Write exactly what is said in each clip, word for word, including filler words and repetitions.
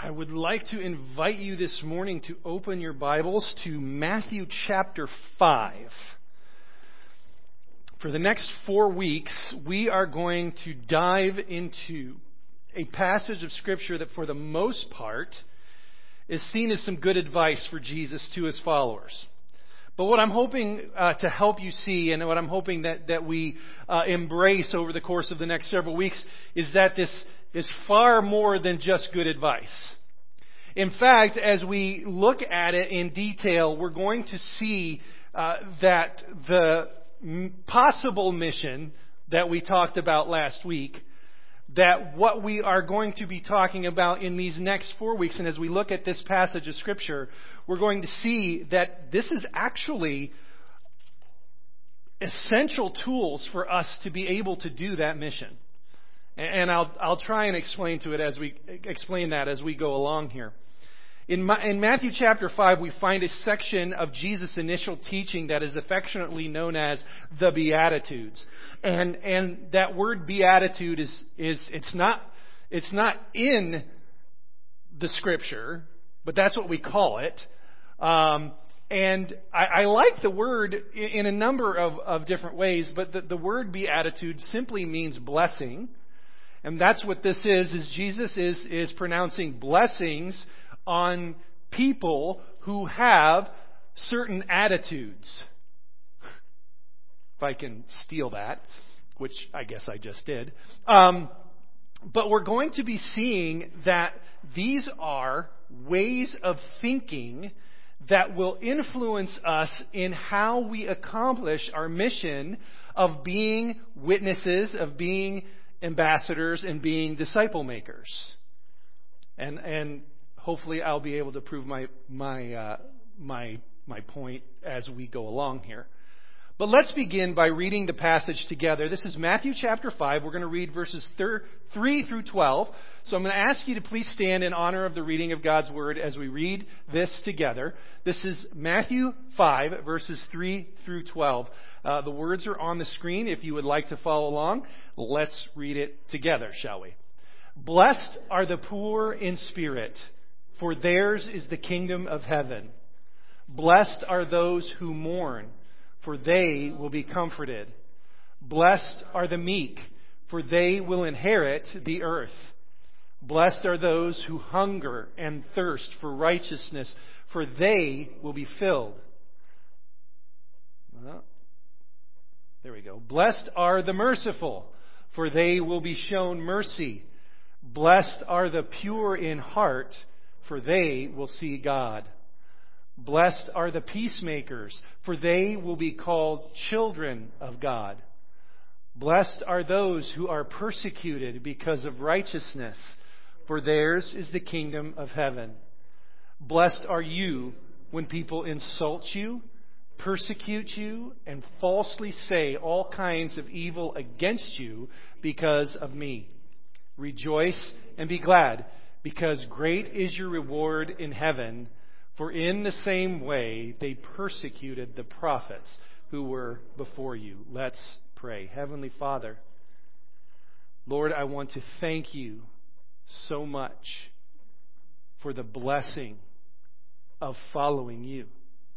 I would like to invite you this morning to open your Bibles to Matthew chapter five. For the next four weeks, we are going to dive into a passage of Scripture that for the most part is seen as some good advice for Jesus to his followers. But what I'm hoping uh, to help you see, and what I'm hoping that, that we uh, embrace over the course of the next several weeks, is that this is far more than just good advice. In fact, as we look at it in detail, we're going to see uh, that the possible mission that we talked about last week, that what we are going to be talking about in these next four weeks, and as we look at this passage of Scripture, we're going to see that this is actually essential tools for us to be able to do that mission. And I'll I'll try and explain to it as we explain that as we go along here. In, Ma- in Matthew chapter five, we find a section of Jesus' initial teaching that is affectionately known as the Beatitudes. And and that word beatitude is is it's not it's not in the Scripture, but that's what we call it. Um, and I, I like the word in, in a number of, of different ways, but the, the word beatitude simply means blessing. And that's what this is, is Jesus is, is pronouncing blessings on people who have certain attitudes. If I can steal that, which I guess I just did. Um, but we're going to be seeing that these are ways of thinking that will influence us in how we accomplish our mission of being witnesses, of being ambassadors and being disciple makers. And and hopefully I'll be able to prove my my uh, my my point as we go along here. But let's begin by reading the passage together. This is Matthew chapter five. We're going to read verses three through twelve. So I'm going to ask you to please stand in honor of the reading of God's Word as we read this together. This is Matthew five, verses three through twelve. Uh, the words are on the screen if you would like to follow along. Let's read it together, shall we? Blessed are the poor in spirit, for theirs is the kingdom of heaven. Blessed are those who mourn, for they will be comforted. Blessed are the meek, for they will inherit the earth. Blessed are those who hunger and thirst for righteousness, for they will be filled. Well, there we go. Blessed are the merciful, for they will be shown mercy. Blessed are the pure in heart, for they will see God. Blessed are the peacemakers, for they will be called children of God. Blessed are those who are persecuted because of righteousness, for theirs is the kingdom of heaven. Blessed are you when people insult you, persecute you, and falsely say all kinds of evil against you because of me. Rejoice and be glad, because great is your reward in heaven. For in the same way they persecuted the prophets who were before you. Let's pray. Heavenly Father, Lord, I want to thank you so much for the blessing of following you.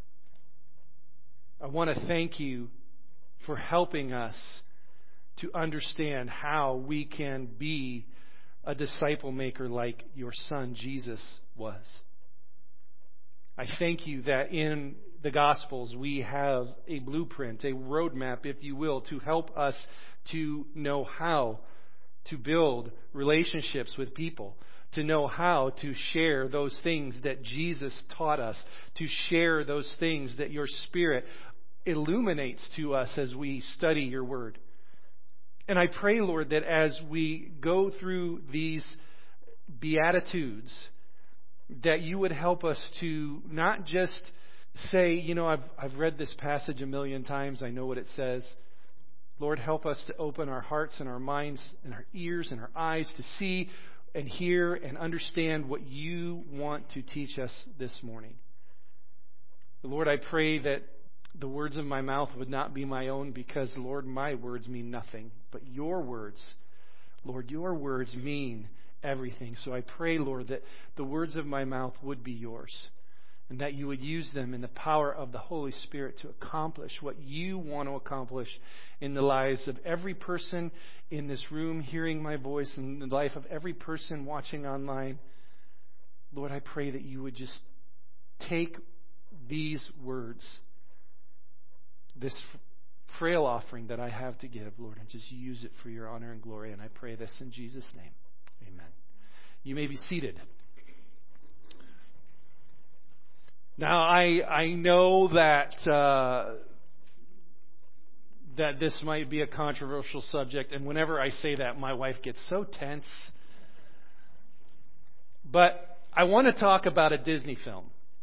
I want to thank you for helping us to understand how we can be a disciple maker like your Son Jesus was. I thank you that in the Gospels we have a blueprint, a roadmap, if you will, to help us to know how to build relationships with people, to know how to share those things that Jesus taught us, to share those things that your Spirit illuminates to us as we study your Word. And I pray, Lord, that as we go through these Beatitudes, that you would help us to not just say, you know, I've I've read this passage a million times, I know what it says. Lord, help us to open our hearts and our minds and our ears and our eyes to see and hear and understand what you want to teach us this morning. Lord, I pray that the words of my mouth would not be my own, because, Lord, my words mean nothing. But your words, Lord, your words mean everything. So I pray, Lord, that the words of my mouth would be yours, and that you would use them in the power of the Holy Spirit to accomplish what you want to accomplish in the lives of every person in this room hearing my voice, and the life of every person watching online. Lord, I pray that you would just take these words, this frail offering that I have to give, Lord, and just use it for your honor and glory. And I pray this in Jesus' name. Amen. You may be seated. Now, I I know that uh, that this might be a controversial subject, and whenever I say that, my wife gets so tense. But I want to talk about a Disney film.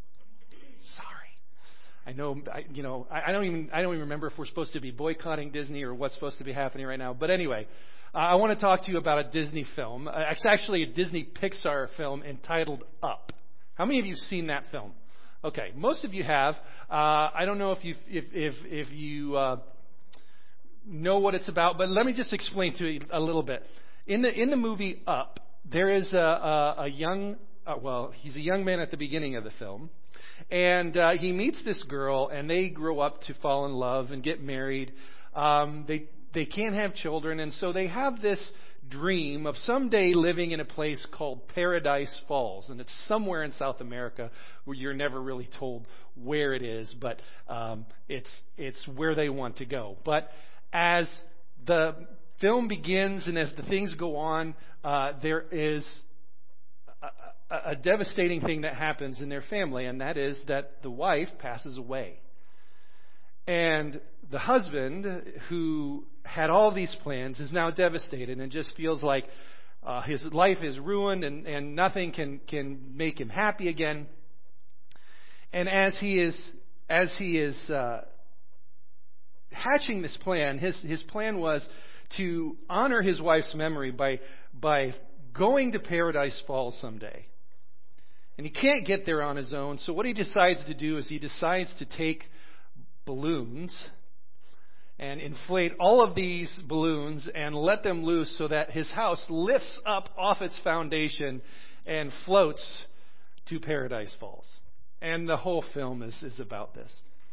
I know, I, you know, I, I don't even, I don't even remember if we're supposed to be boycotting Disney or what's supposed to be happening right now. But anyway, uh, I want to talk to you about a Disney film. Uh, it's actually a Disney Pixar film entitled Up. How many of you have seen that film? Okay, most of you have. Uh, I don't know if you, if, if, if you uh, know what it's about, but let me just explain to you a little bit. In the in the movie Up, there is a, a, a young, uh, well, he's a young man at the beginning of the film. And uh, he meets this girl, and they grow up to fall in love and get married. Um, they they can't have children, and so they have this dream of someday living in a place called Paradise Falls, and it's somewhere in South America where you're never really told where it is, but um, it's it's where they want to go. But as the film begins and as the things go on, uh, there is A, a devastating thing that happens in their family, and that is that the wife passes away. And the husband, who had all these plans, is now devastated and just feels like uh, his life is ruined and, and nothing can, can make him happy again. And as he is as he is uh, hatching this plan, his his plan was to honor his wife's memory by by going to Paradise Falls someday. And he can't get there on his own, so what he decides to do is he decides to take balloons and inflate all of these balloons and let them loose so that his house lifts up off its foundation and floats to Paradise Falls. And the whole film is, is about this.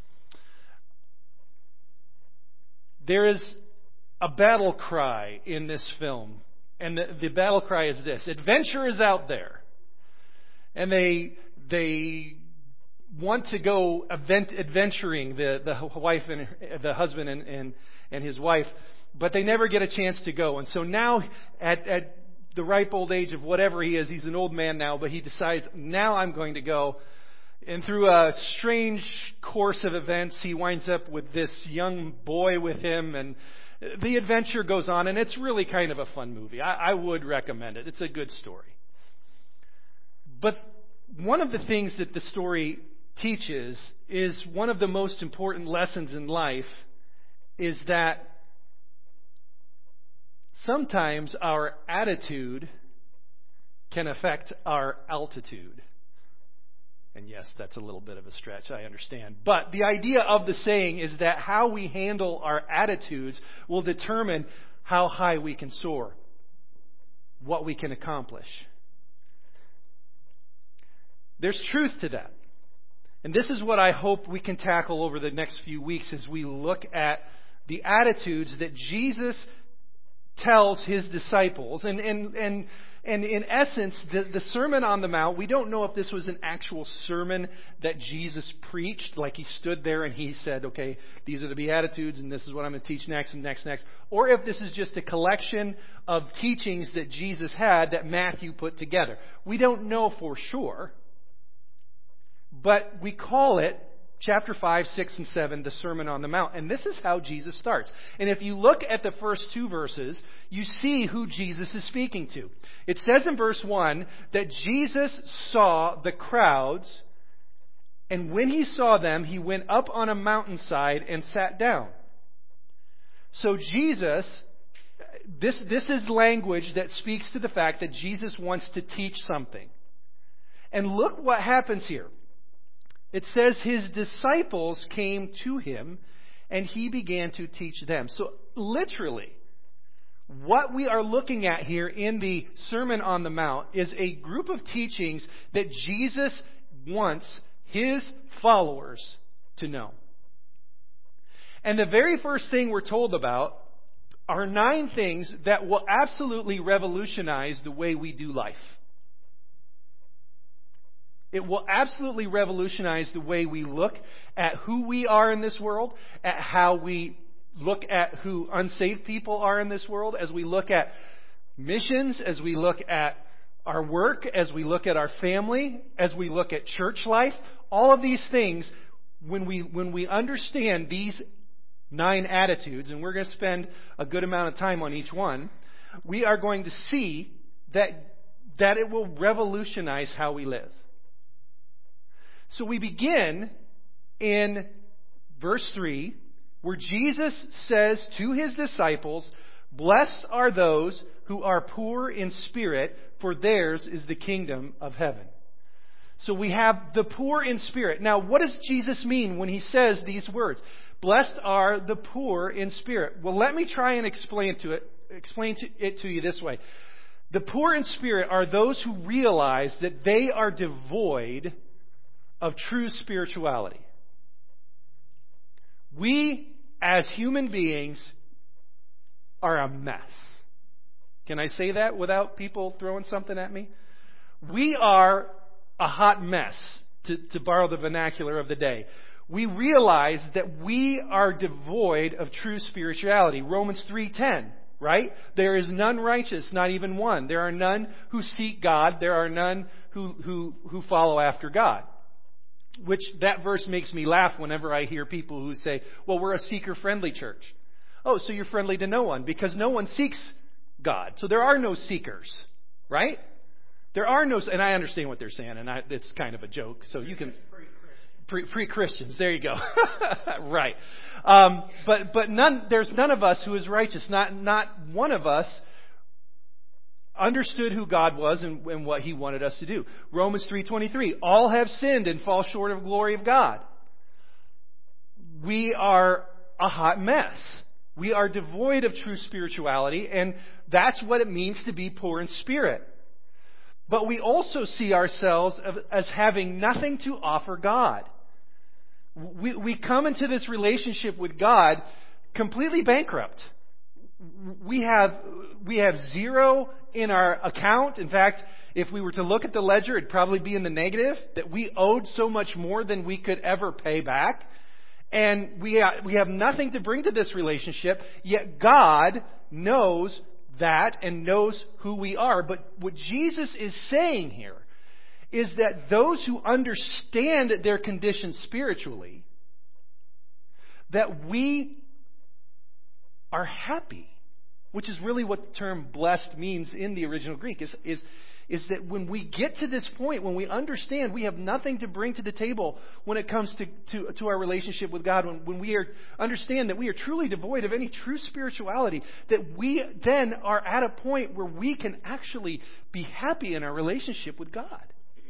There is a battle cry in this film, and the, the battle cry is this: adventure is out there. And they they want to go event, adventuring, the, the wife and the husband and, and, and his wife, but they never get a chance to go. And so now, at, at the ripe old age of whatever he is, he's an old man now, but he decides, now I'm going to go. And through a strange course of events, he winds up with this young boy with him, and the adventure goes on, and it's really kind of a fun movie. I, I would recommend it. It's a good story. But one of the things that the story teaches is one of the most important lessons in life is that sometimes our attitude can affect our altitude. And yes, that's a little bit of a stretch, I understand. But the idea of the saying is that how we handle our attitudes will determine how high we can soar, what we can accomplish. There's truth to that. And this is what I hope we can tackle over the next few weeks as we look at the attitudes that Jesus tells his disciples. And, and, and, and in essence, the, the Sermon on the Mount, we don't know if this was an actual sermon that Jesus preached, like he stood there and he said, okay, these are the Beatitudes and this is what I'm going to teach next and next, next. Or if this is just a collection of teachings that Jesus had that Matthew put together. We don't know for sure. But we call it, chapter five, six, and seven, the Sermon on the Mount. And this is how Jesus starts. And if you look at the first two verses, you see who Jesus is speaking to. It says in verse one that Jesus saw the crowds, and when he saw them, he went up on a mountainside and sat down. So Jesus, this, this is language that speaks to the fact that Jesus wants to teach something. And look what happens here. It says his disciples came to him and he began to teach them. So literally, What we are looking at here in the Sermon on the Mount is a group of teachings that Jesus wants his followers to know. And the very first thing we're told about are nine things that will absolutely revolutionize the way we do life. It will absolutely revolutionize the way we look at who we are in this world, at how we look at who unsaved people are in this world, as we look at missions, as we look at our work, as we look at our family, as we look at church life. All of these things, when we when we understand these nine attitudes, and we're going to spend a good amount of time on each one, we are going to see that that it will revolutionize how we live. So we begin in verse three, where Jesus says to his disciples, "Blessed are those who are poor in spirit, for theirs is the kingdom of heaven." So we have the poor in spirit. Now, what does Jesus mean when he says these words? Blessed are the poor in spirit. Well, let me try and explain to it, explain to it to you this way. The poor in spirit are those who realize that they are devoid of true spirituality. We, as human beings, are a mess. Can I say that without people throwing something at me? We are a hot mess, to, to borrow the vernacular of the day. We realize that we are devoid of true spirituality. Romans three ten, right? There is none righteous, not even one. There are none who seek God. There are none who, who, who follow after God. Which, that verse makes me laugh whenever I hear people who say, well, we're a seeker-friendly church. Oh, so you're friendly to no one, because no one seeks God. So there are no seekers, right? There are no, and I understand what they're saying, and I, it's kind of a joke, so you can... Pre, pre-Christians, there you go. Right. Um, but but none. There's none of us who is righteous. Not not one of us understood who God was and, and what He wanted us to do. Romans three twenty-three. All have sinned and fall short of the glory of God. We are a hot mess. We are devoid of true spirituality, and that's what it means to be poor in spirit. But we also see ourselves as having nothing to offer God. We, we come into this relationship with God completely bankrupt. We have, we have zero in our account. In fact, if we were to look at the ledger, it'd probably be in the negative, that we owed so much more than we could ever pay back. And we, we have nothing to bring to this relationship, yet God knows that and knows who we are. But what Jesus is saying here is that those who understand their condition spiritually, that we are happy, which is really what the term blessed means in the original Greek, is, is, is that when we get to this point, when we understand we have nothing to bring to the table when it comes to, to, to our relationship with God, when, when we are, understand that we are truly devoid of any true spirituality, that we then are at a point where we can actually be happy in our relationship with God.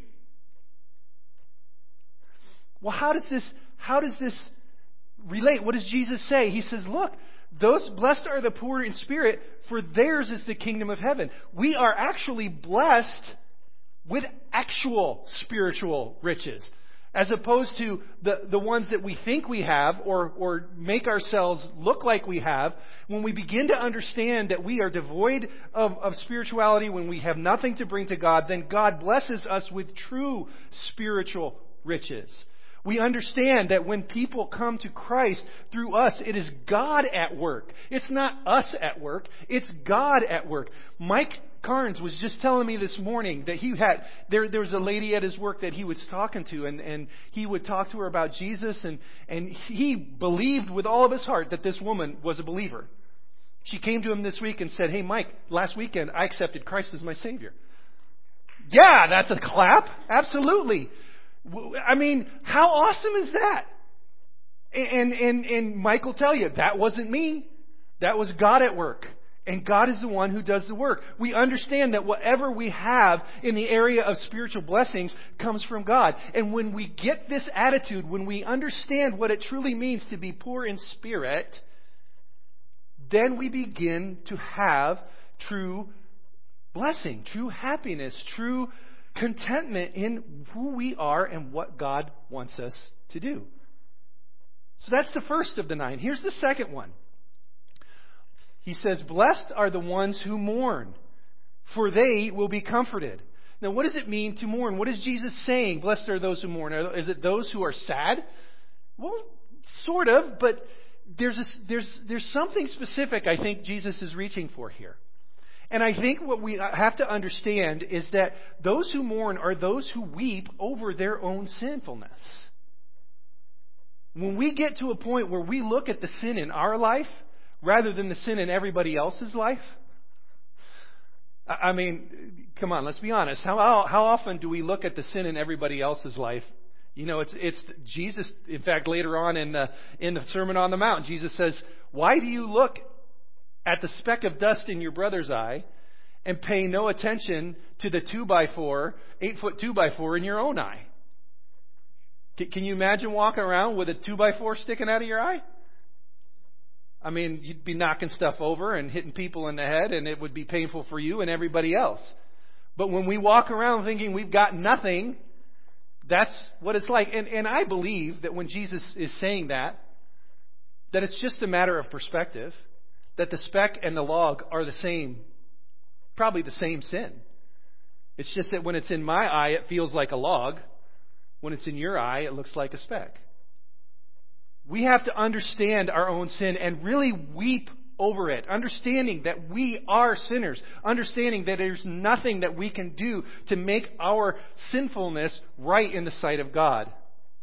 Well, how does this, how does this relate? What does Jesus say? He says, look, those blessed are the poor in spirit, for theirs is the kingdom of heaven. We are actually blessed with actual spiritual riches, as opposed to the, the ones that we think we have or, or make ourselves look like we have. When we begin to understand that we are devoid of, of spirituality, when we have nothing to bring to God, then God blesses us with true spiritual riches. We understand that when people come to Christ through us, it is God at work. It's not us at work. It's God at work. Mike Carnes was just telling me this morning that he had, there, there was a lady at his work that he was talking to, and, and he would talk to her about Jesus, and, and he believed with all of his heart that this woman was a believer. She came to him this week and said, hey, Mike, last weekend I accepted Christ as my Savior. Yeah, that's a clap. Absolutely. I mean, how awesome is that? And, and, and Mike will tell you, that wasn't me. That was God at work. And God is the one who does the work. We understand that whatever we have in the area of spiritual blessings comes from God. And when we get this attitude, when we understand what it truly means to be poor in spirit, then we begin to have true blessing, true happiness, true contentment in who we are and what God wants us to do. So that's the first of the nine. Here's the second one. He says, blessed are the ones who mourn, for they will be comforted. Now, what does it mean to mourn? What is Jesus saying? Blessed are those who mourn. Is it those who are sad? Well, sort of, but there's a, there's there's something specific I think Jesus is reaching for here. And I think what we have to understand is that those who mourn are those who weep over their own sinfulness. When we get to a point where we look at the sin in our life rather than the sin in everybody else's life, I mean, come on, let's be honest. How how often do we look at the sin in everybody else's life? You know, it's it's Jesus. In fact, later on in the in the Sermon on the Mount, Jesus says, "Why do you look at the speck of dust in your brother's eye and pay no attention to the two by four, eight foot two by four in your own eye?" Can you imagine walking around with a two by four sticking out of your eye? I mean, you'd be knocking stuff over and hitting people in the head, and it would be painful for you and everybody else. But when we walk around thinking we've got nothing, that's what it's like. And, and I believe that when Jesus is saying that, that it's just a matter of perspective, that the speck and the log are the same, probably the same sin. It's just that when it's in my eye, it feels like a log. When it's in your eye, it looks like a speck. We have to understand our own sin and really weep over it, understanding that we are sinners, understanding that there's nothing that we can do to make our sinfulness right in the sight of God.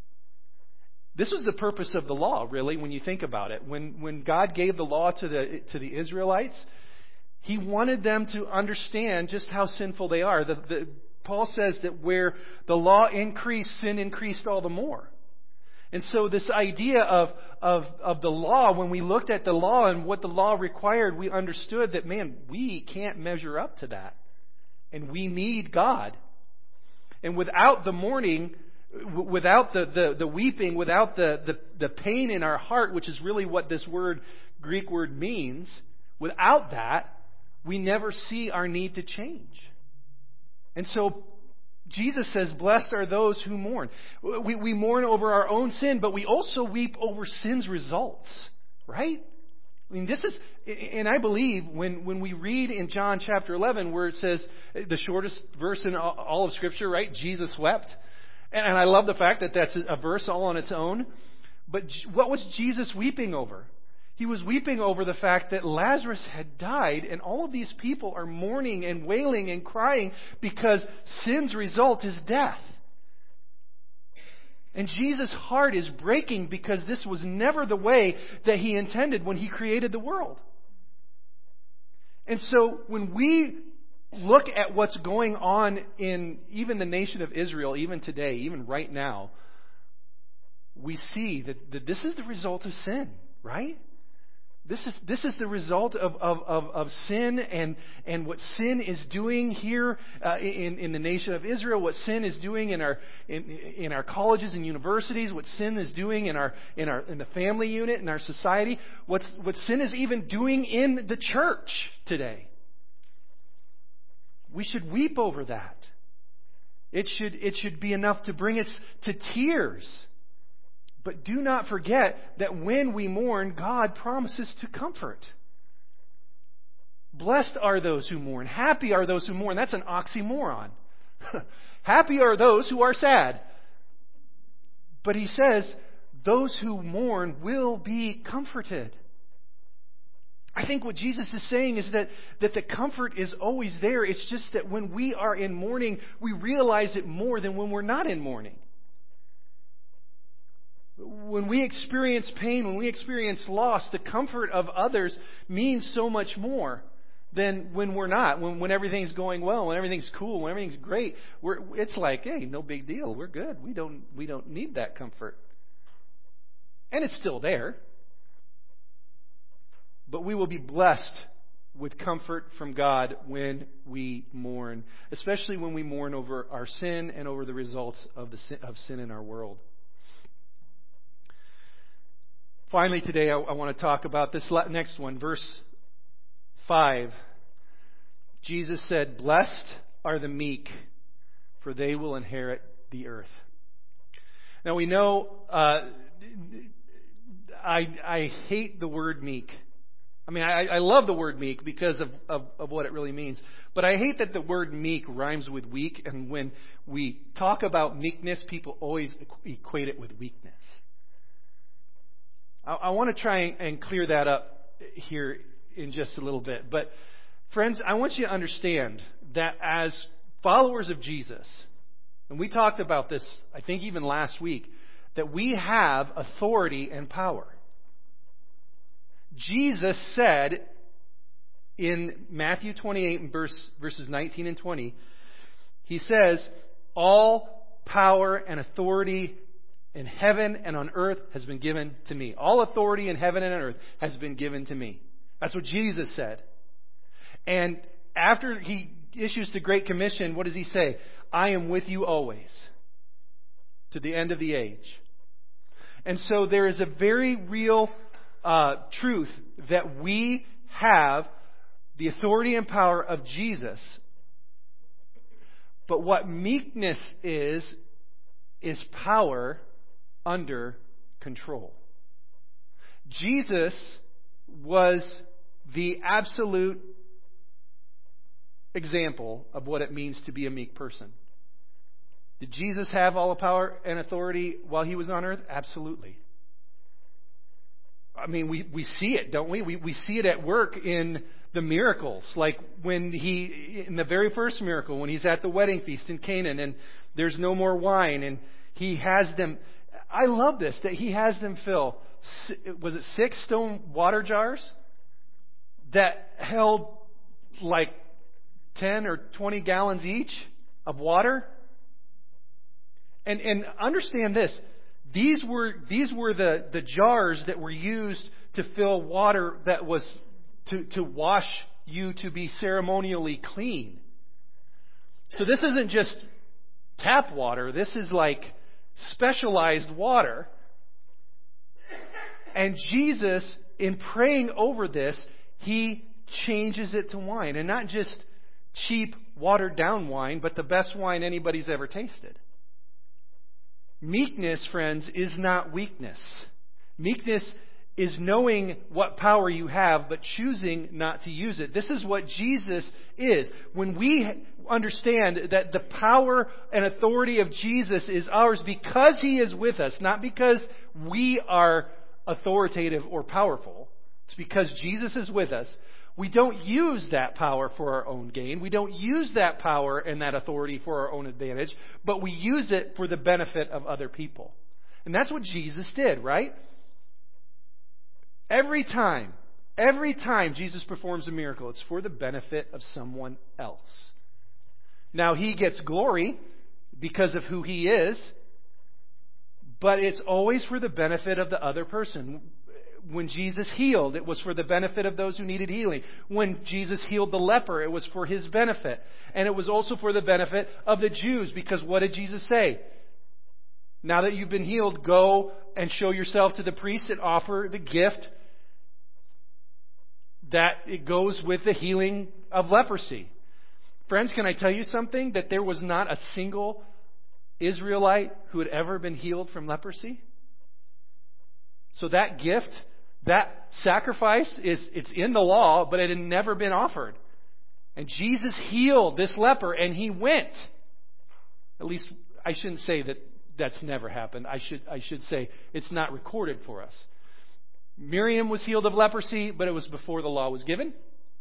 This was the purpose of the law, really, when you think about it. When when God gave the law to the to the Israelites, He wanted them to understand just how sinful they are. The, the, Paul says that where the law increased, sin increased all the more. And so this idea of, of, of the law, when we looked at the law and what the law required, we understood that, man, we can't measure up to that. And we need God. And without the mourning, without the, the, the weeping, without the, the, the pain in our heart, which is really what this word, Greek word means, without that, we never see our need to change. And so Jesus says, blessed are those who mourn. We, we mourn over our own sin, but we also weep over sin's results, right? I mean, this is, and I believe when, when we read in John chapter eleven where it says, the shortest verse in all of Scripture, right? Jesus wept. And, and I love the fact that that's a verse all on its own. But what was Jesus weeping over? He was weeping over the fact that Lazarus had died, and all of these people are mourning and wailing and crying because sin's result is death. And Jesus' heart is breaking because this was never the way that He intended when He created the world. And so when we look at what's going on in even the nation of Israel, even today, even right now, we see that, that this is the result of sin, right? This is this is the result of, of, of, of sin and, and what sin is doing here uh, in, in the nation of Israel, what sin is doing in our in, in our colleges and universities, what sin is doing in our in our in the family unit, in our society, what's what sin is even doing in the church today. We should weep over that. It should it should be enough to bring us to tears. But do not forget that when we mourn, God promises to comfort. Blessed are those who mourn. Happy are those who mourn. That's an oxymoron. Happy are those who are sad. But He says, those who mourn will be comforted. I think what Jesus is saying is that, that the comfort is always there. It's just that when we are in mourning, we realize it more than when we're not in mourning. When we experience pain, when we experience loss, the comfort of others means so much more than when we're not. When, when everything's going well, when everything's cool, when everything's great, we're, it's like, hey, no big deal. We're good. We don't, we don't need that comfort. And it's still there. But we will be blessed with comfort from God when we mourn, especially when we mourn over our sin and over the results of the sin, of sin in our world. Finally, today I, I want to talk about this next one, verse five. Jesus said, "Blessed are the meek, for they will inherit the earth." Now we know uh, I I hate the word meek. I mean, I, I love the word meek because of, of, of what it really means. But I hate that the word meek rhymes with weak, and when we talk about meekness, people always equate it with weakness. I, I want to try and clear that up here in just a little bit. But friends, I want you to understand that as followers of Jesus, and we talked about this, I think even last week, that we have authority and power. Jesus said in Matthew twenty-eight, and verse, verses nineteen and twenty, He says, "All power and authority in heaven and on earth has been given to me." All authority in heaven and on earth has been given to me. That's what Jesus said. And after He issues the Great Commission, what does He say? "I am with you always, to the end of the age." And so there is a very real uh, truth that we have the authority and power of Jesus. But what meekness is, is power under control. Jesus was the absolute example of what it means to be a meek person. Did Jesus have all the power and authority while He was on earth? Absolutely. I mean, we, we see it, don't we? we? We see it at work in the miracles. Like when He, in the very first miracle, when He's at the wedding feast in Canaan and there's no more wine and He has them, I love this, that He has them fill, was it six stone water jars that held like ten or twenty gallons each of water? And, and understand this, these were these were the, the jars that were used to fill water that was to, to wash you to be ceremonially clean. So this isn't just tap water, this is like specialized water. And Jesus, in praying over this, He changes it to wine. And not just cheap, watered down wine, but the best wine anybody's ever tasted. Meekness, friends, is not weakness. Meekness is knowing what power you have, but choosing not to use it. This is what Jesus is. When we understand that the power and authority of Jesus is ours because He is with us, not because we are authoritative or powerful. It's because Jesus is with us. We don't use that power for our own gain. We don't use that power and that authority for our own advantage, but we use it for the benefit of other people. And that's what Jesus did, right? Every time, every time Jesus performs a miracle, it's for the benefit of someone else. Now, He gets glory because of who He is, but it's always for the benefit of the other person. When Jesus healed, it was for the benefit of those who needed healing. When Jesus healed the leper, it was for His benefit. And it was also for the benefit of the Jews, because what did Jesus say? Now that you've been healed, go and show yourself to the priest and offer the gift that it goes with the healing of leprosy. Friends, can I tell you something? That there was not a single Israelite who had ever been healed from leprosy. So that gift, that sacrifice, is it's in the law, but it had never been offered. And Jesus healed this leper, and he went. At least, I shouldn't say that that's never happened. I should I should say it's not recorded for us. Miriam was healed of leprosy, but it was before the law was given.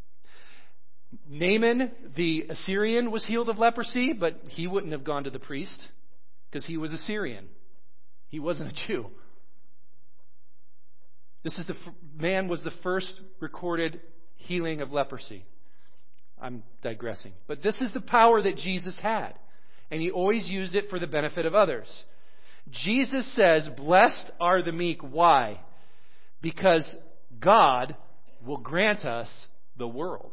Naaman, the Assyrian, was healed of leprosy, but he wouldn't have gone to the priest because he was Assyrian. He wasn't a Jew. This is the man was the first recorded healing of leprosy. I'm digressing. But this is the power that Jesus had. And He always used it for the benefit of others. Jesus says, "Blessed are the meek." Why? Because God will grant us the world.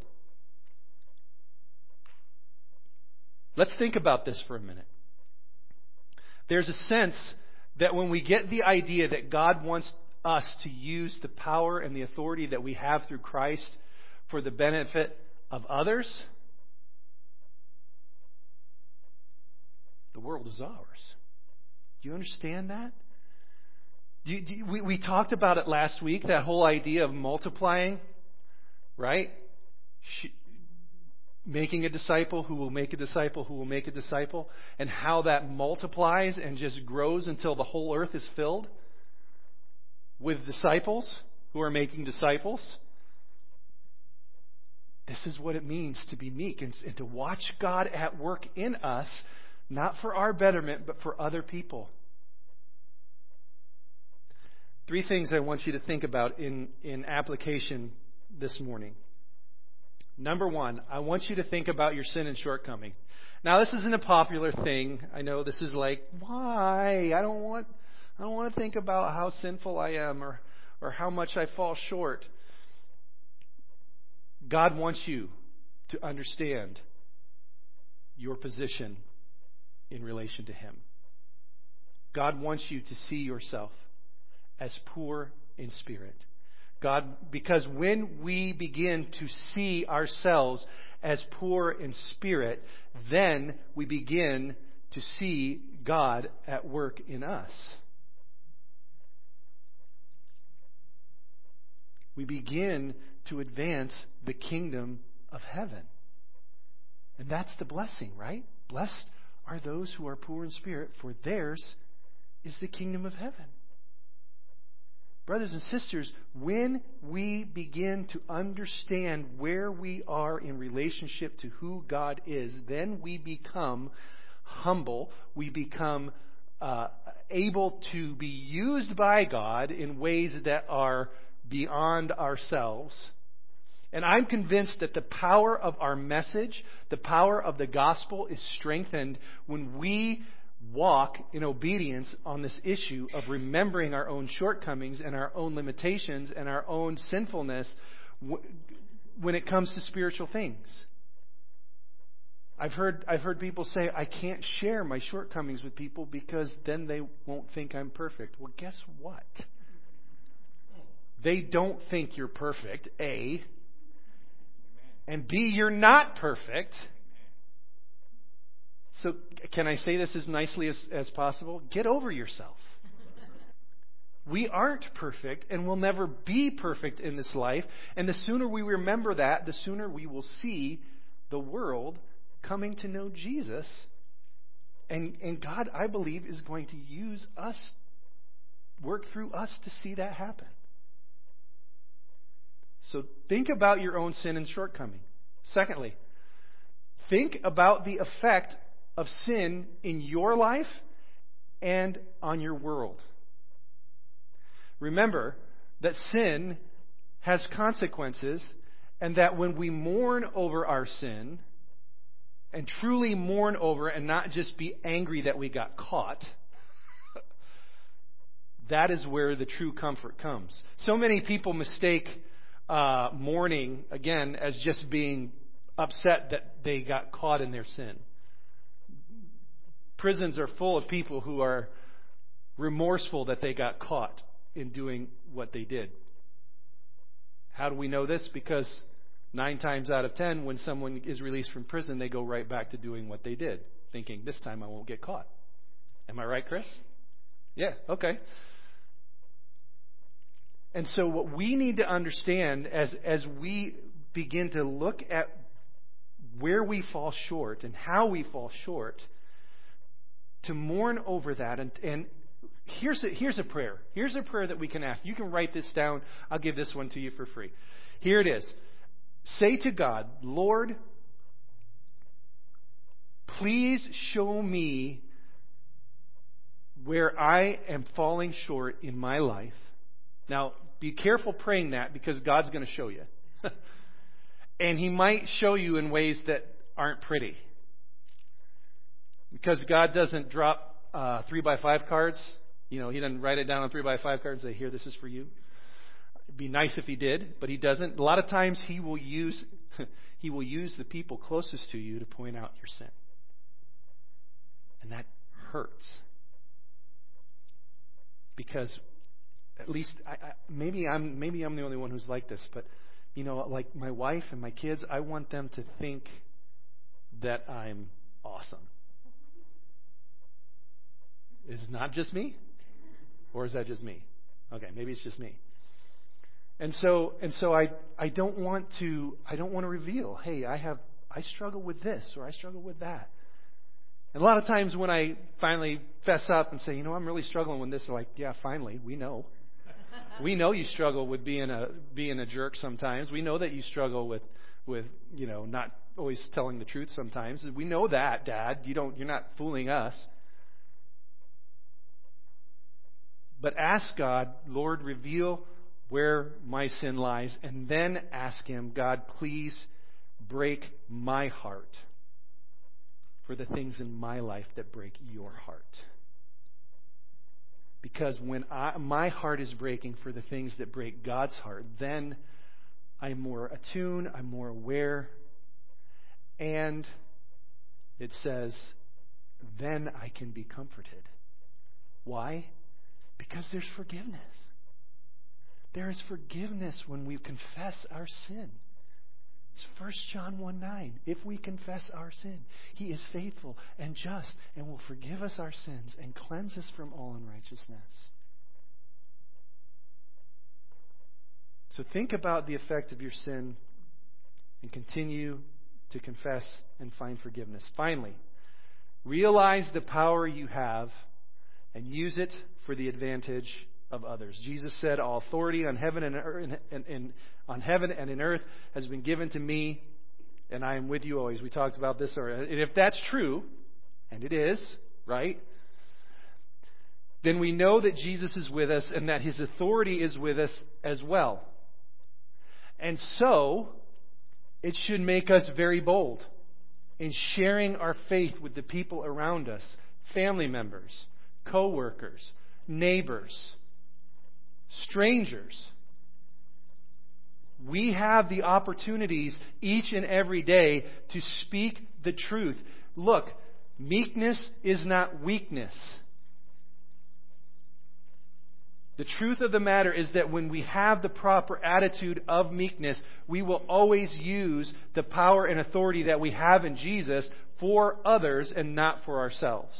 Let's think about this for a minute. There's a sense that when we get the idea that God wants us to use the power and the authority that we have through Christ for the benefit of others, the world is ours. Do you understand that? Do you, do you, we, we talked about it last week, that whole idea of multiplying, right? Sh- making a disciple who will make a disciple who will make a disciple, and how that multiplies and just grows until the whole earth is filled with disciples who are making disciples. This is what it means to be meek and, and to watch God at work in us, not for our betterment, but for other people. Three things I want you to think about in, in application this morning. Number one, I want you to think about your sin and shortcoming. Now, this isn't a popular thing. I know this is like, why? I don't want I don't want to think about how sinful I am or, or how much I fall short. God wants you to understand your position in relation to Him. God wants you to see yourself as poor in spirit. God, because when we begin to see ourselves as poor in spirit, then we begin to see God at work in us. We begin to advance the kingdom of heaven. And that's the blessing, right? Blessed are those who are poor in spirit, for theirs is the kingdom of heaven. Brothers and sisters, when we begin to understand where we are in relationship to who God is, then we become humble. We become uh, able to be used by God in ways that are beyond ourselves. And I'm convinced that the power of our message, the power of the gospel is strengthened when we walk in obedience on this issue of remembering our own shortcomings and our own limitations and our own sinfulness when it comes to spiritual things. I've heard I've heard people say, I can't share my shortcomings with people because then they won't think I'm perfect. Well, guess what? They don't think you're perfect, A. And B, you're not perfect. So can I say this as nicely as, as possible? Get over yourself. We aren't perfect and will never be perfect in this life. And the sooner we remember that, the sooner we will see the world coming to know Jesus. And, and God, I believe, is going to use us, work through us to see that happen. So think about your own sin and shortcoming. Secondly, think about the effect of sin in your life and on your world. Remember that sin has consequences, and that when we mourn over our sin, and truly mourn over and not just be angry that we got caught, that is where the true comfort comes. So many people mistake uh, mourning, again, as just being upset that they got caught in their sin. Prisons are full of people who are remorseful that they got caught in doing what they did. How do we know this? Because nine times out of ten, when someone is released from prison, they go right back to doing what they did, thinking, this time I won't get caught. Am I right, Chris? Yeah, okay. And so what we need to understand as, as we begin to look at where we fall short and how we fall short, to mourn over that. And, and here's, a, here's a prayer. Here's a prayer that we can ask. You can write this down. I'll give this one to you for free. Here it is. Say to God, Lord, please show me where I am falling short in my life. Now, be careful praying that, because God's going to show you. And He might show you in ways that aren't pretty. Because God doesn't drop uh, three by five cards. You know, He doesn't write it down on three by five cards and say, here, this is for you. It'd be nice if He did, but He doesn't. A lot of times He will use He will use the people closest to you to point out your sin. And that hurts. Because at least I, I, maybe I'm maybe I'm the only one who's like this, but you know, like my wife and my kids, I want them to think that I'm awesome. Is it not just me? Or is that just me? Okay, maybe it's just me. And so and so I I don't want to I don't want to reveal, hey, I have I struggle with this or I struggle with that. And a lot of times when I finally fess up and say, you know, I'm really struggling with this, they're like, yeah, finally, we know. We know you struggle with being a being a jerk sometimes. We know that you struggle with with, you know, not always telling the truth sometimes. We know that, Dad. You don't you're not fooling us. But ask God, Lord, reveal where my sin lies, and then ask Him, God, please break my heart for the things in my life that break your heart. Because when I, my heart is breaking for the things that break God's heart, then I'm more attuned, I'm more aware, and it says, then I can be comforted. Why? Because there's forgiveness. There is forgiveness when we confess our sin. It's First John one nine. If we confess our sin, He is faithful and just and will forgive us our sins and cleanse us from all unrighteousness. So think about the effect of your sin and continue to confess and find forgiveness. Finally, realize the power you have and use it for the advantage of others. Jesus said, all authority on heaven and, earth, and, and on heaven and in earth has been given to me, and I am with you always. We talked about this already. And if that's true, and it is, right? Then we know that Jesus is with us and that His authority is with us as well. And so, it should make us very bold in sharing our faith with the people around us, family members, co-workers, neighbors, strangers. We have the opportunities each and every day to speak the truth. Look, meekness is not weakness. The truth of the matter is that when we have the proper attitude of meekness, we will always use the power and authority that we have in Jesus for others and not for ourselves.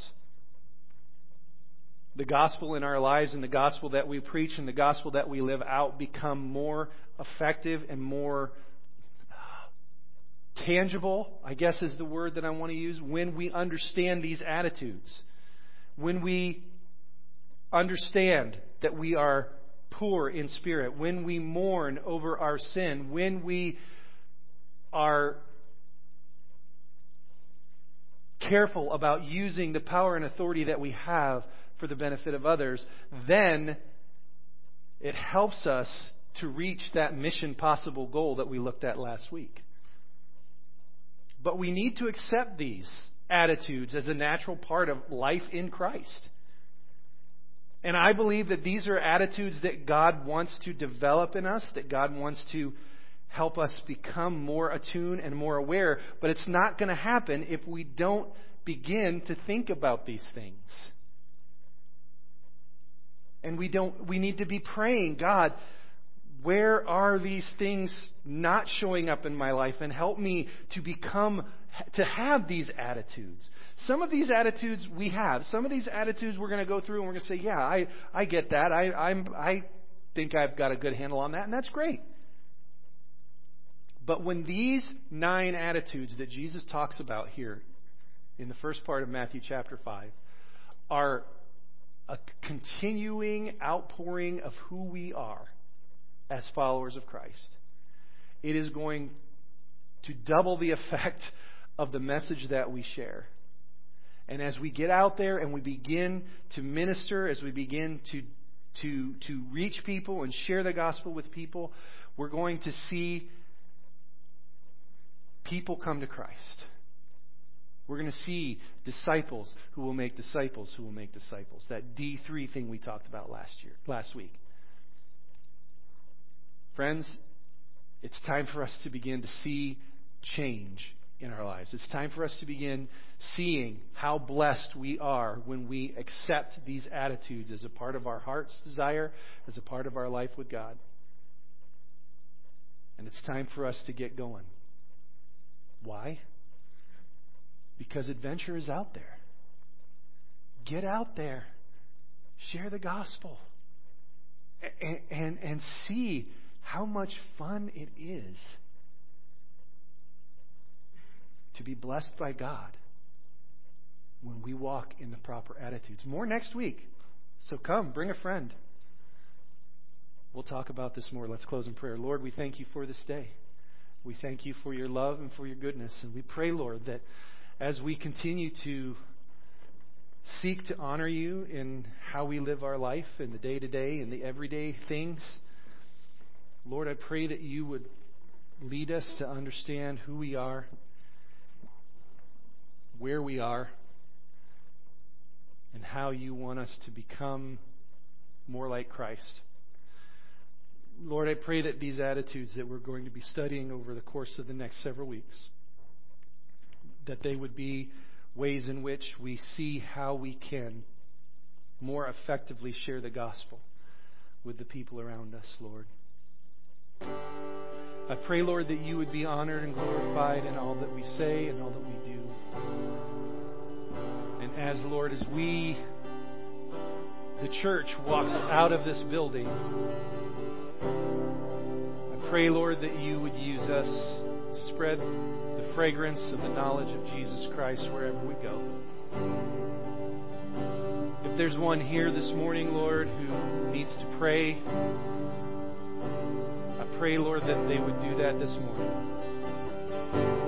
The gospel in our lives and the gospel that we preach and the gospel that we live out become more effective and more tangible, I guess is the word that I want to use, when we understand these attitudes. When we understand that we are poor in spirit, when we mourn over our sin, when we are careful about using the power and authority that we have for the benefit of others, then it helps us to reach that mission possible goal that we looked at last week. But we need to accept these attitudes as a natural part of life in Christ. And I believe that these are attitudes that God wants to develop in us, that God wants to help us become more attuned and more aware. But it's not going to happen if we don't begin to think about these things. And we don't. We need to be praying, God, where are these things not showing up in my life? And help me to become, to have these attitudes. Some of these attitudes we have. Some of these attitudes we're going to go through and we're going to say, yeah, I, I get that. I, I'm, I think I've got a good handle on that. And that's great. But when these nine attitudes that Jesus talks about here in the first part of Matthew chapter five are a continuing outpouring of who we are as followers of Christ, it is going to double the effect of the message that we share. And as we get out there and we begin to minister, as we begin to to to reach people and share the gospel with people, we're going to see people come to Christ. We're going to see disciples who will make disciples who will make disciples. That D three thing we talked about last year, last week. Friends, it's time for us to begin to see change in our lives. It's time for us to begin seeing how blessed we are when we accept these attitudes as a part of our heart's desire, as a part of our life with God. And it's time for us to get going. Why? Because adventure is out there. Get out there. Share the gospel. And, and, and see how much fun it is to be blessed by God when we walk in the proper attitudes. More next week. So come, bring a friend. We'll talk about this more. Let's close in prayer. Lord, we thank you for this day. We thank you for your love and for your goodness. And we pray, Lord, that as we continue to seek to honor you in how we live our life in the day-to-day and the everyday things, Lord, I pray that you would lead us to understand who we are, where we are, and how you want us to become more like Christ. Lord, I pray that these attitudes that we're going to be studying over the course of the next several weeks, that they would be ways in which we see how we can more effectively share the gospel with the people around us, Lord. I pray, Lord, that you would be honored and glorified in all that we say and all that we do. And as, Lord, as we, the church, walks out of this building, I pray, Lord, that you would use us to spread the fragrance of the knowledge of Jesus Christ wherever we go. If there's one here this morning, Lord, who needs to pray, I pray, Lord, that they would do that this morning.